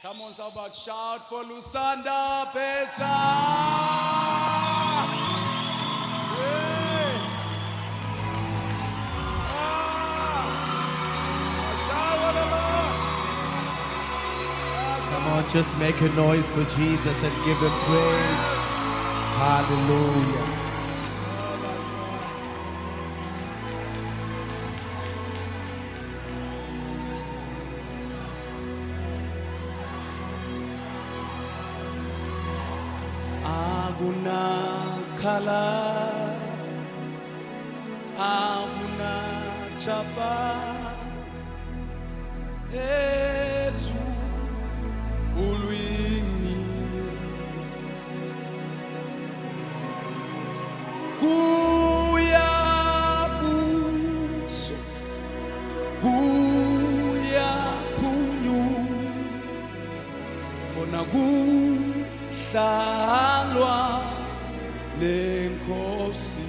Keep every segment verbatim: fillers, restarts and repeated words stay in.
Come on, somebody shout for Lusanda Pecha. Hey. Ah. Shout for the Lord. Come on, just make a noise for Jesus and give him praise. Hallelujah. Oh, that's right. Aguna kala, aguna chapa, Yesu ulwini, kuya buso, kuya punyu, kona kuhlalwa nenkosi.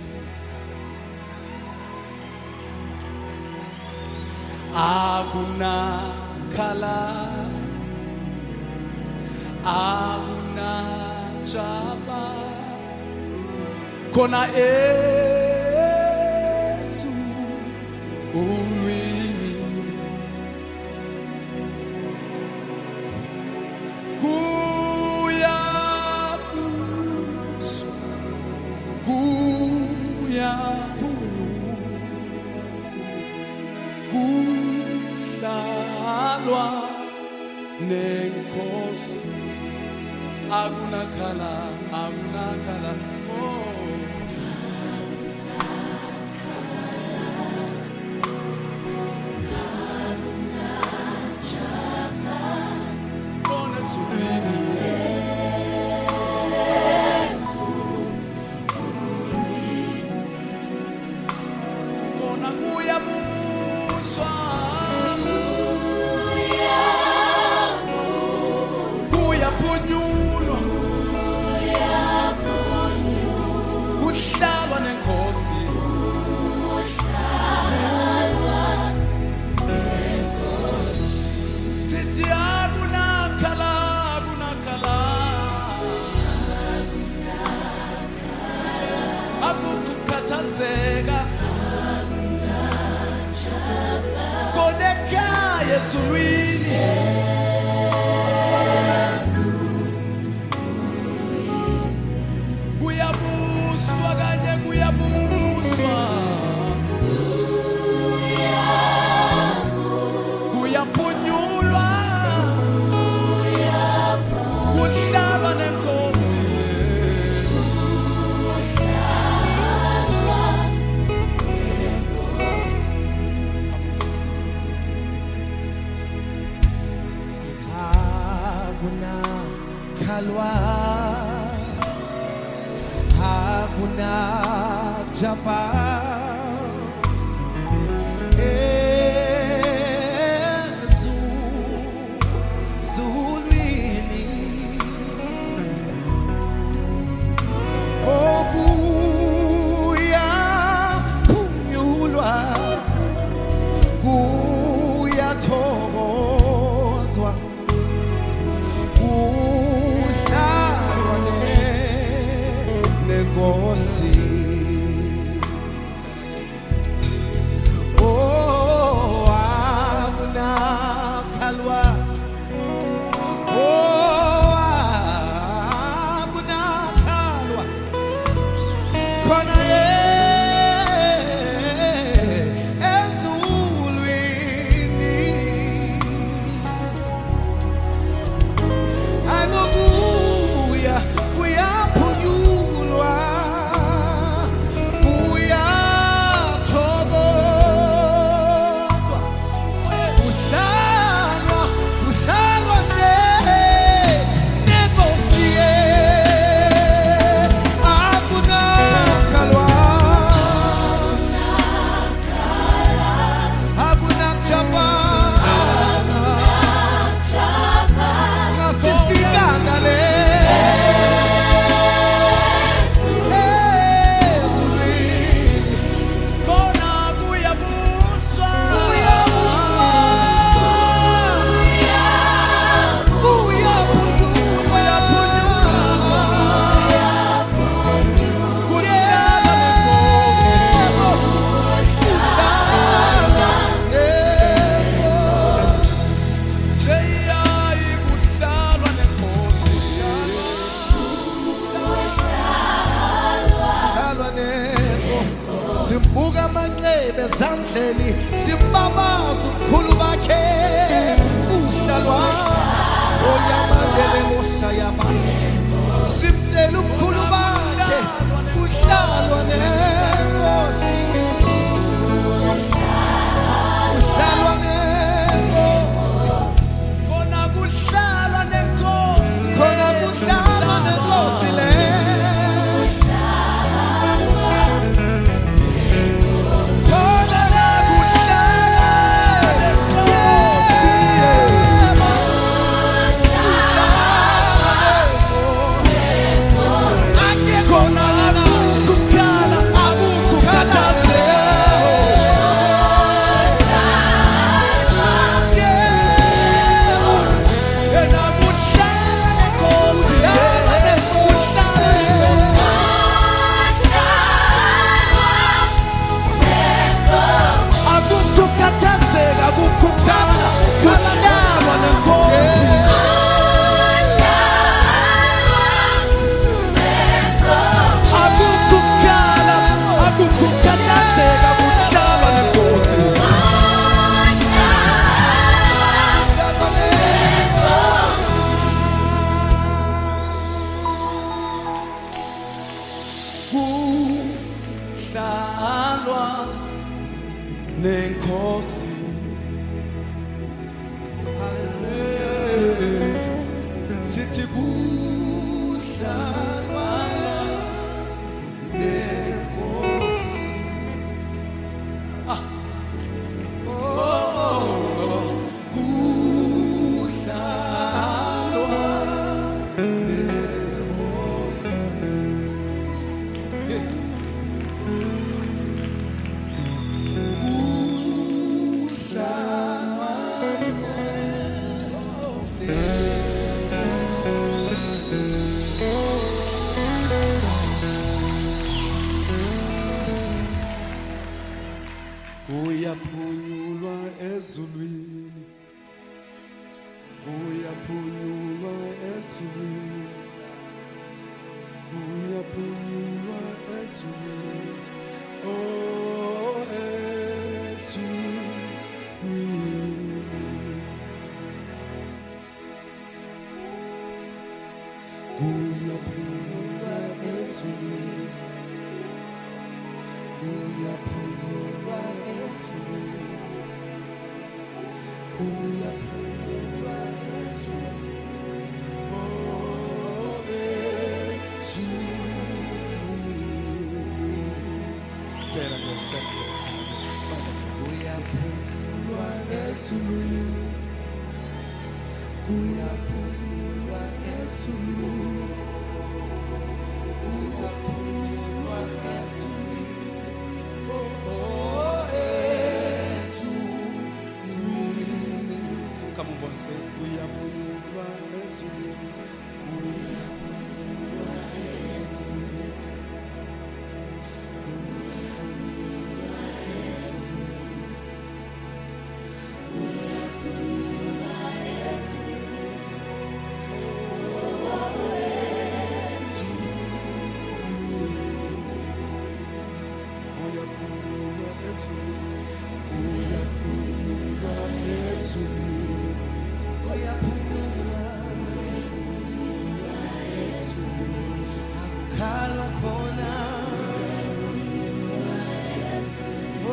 Aguna kala, aguna chaba, kona Yesu ulwini, kuya buso, kuya pulu, kuhlalwa nenkosi. Aguna kala, aguna kala, oh. Kona sulwini, kona kuya buswa, kuya punyulwa, kuhlalwa nenkosi. Sithi aguna kala, aguna kala, akukhathazeka, kona ekhaya esulwini, kuyabuswa kanye kuyabuswa, kuyaphunyulwa, kuhlalwa nenkosi. Hakuna khalwa, hakuna japa, Yesu zulwini, okuya phunyulwa, kuyathokozwa, kuhlalwa nenkosi. sithi kuhlalwa nenkosi. Ah. Oh, kuhlalwa nenkosi. Yeah. Kuyaphunyulwa ezulwini, kuyaphunyulwa ezulwini, kuyaphunyulwa ezulwini, oh ezulwini. Kuyaphunyulwa ezulwini, kuyaphunyulwa ezulwini, kuyaphunyulwa ezulwini, oh ezulwini. Say it again, say it again, say it again. Kuyaphunyulwa ezulwini, kuyaphunyulwa ezulwini, kuyaphunyulwa ezulwini. Come on, boy, say, kuyaphunyulwa ezulwini, kuyaphunyulwa ezulwini, kuyaphunyulwa ezulwini, kuyaphunyulwa ezulwini, kuyaphunyulwa ezulwini, kuyaphunyulwa ezulwini, kuyaphunyulwa ezulwini, akukhalwa khona. Oh,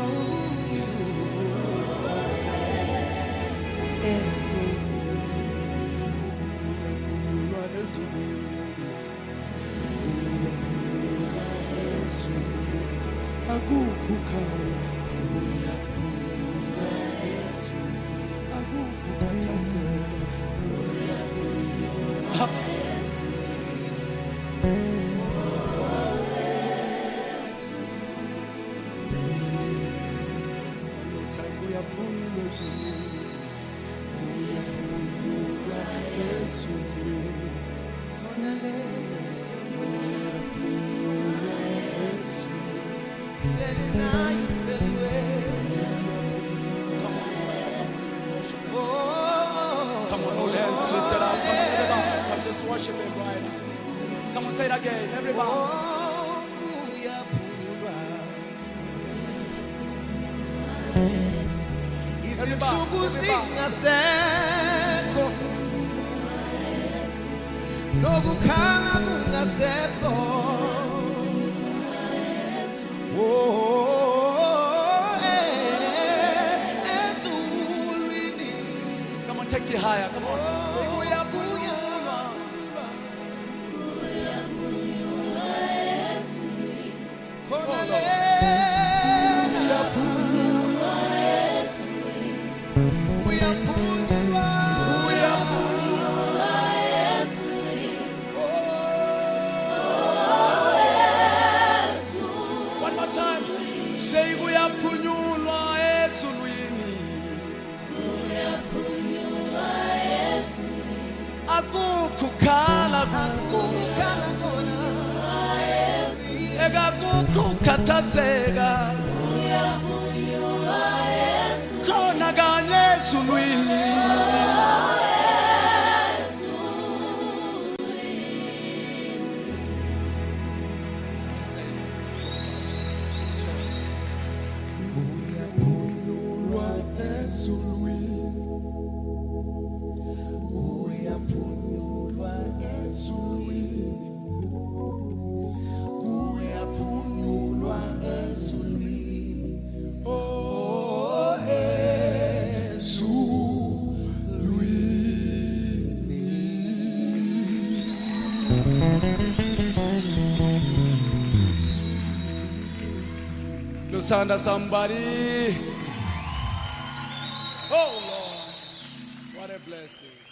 kuyaphunyulwa ezulwini, kuyaphunyulwa ezulwini, akukukhala. Kuyaphunyulwa ezulwini, akukukhathazeka. Kuyaphunyulwa kuyaphunyulwa ezulwini, kuyaphunyulwa ezulwini, khona le kuyaphunyulwa ezulwini. Standing now, you feel it. Come on, hold hands lifted up. Come on, everybody. Come just worship him right now. Come on, say it again, everybody. Izinsuku zingasekho, nokukhala kungasekho. Oh, ezulwini. Come on, take it higher. Come on. Say, kuyaphunyulwa. Khona le kuyaphunyulwa ezulwini, kuyaphunyulwa, kuyaphunyulwa ezulwini, oh ezulwini. One more time. Say, kuyaphunyulwa ezulwini, Kuyaphunyulwa ezulwini, akukukhala kukho, akukukhala khona. ekakukhathazeka. kuyaphunyulwa ezulwini, Khona kanye ezulwini. Kuyaphunyulwa ezulwini, kuyaphunyulwa ezulwini, kuyaphunyulwa ezulwini, oh ezulwini. Lusanda somebody. Oh Lord, what a blessing.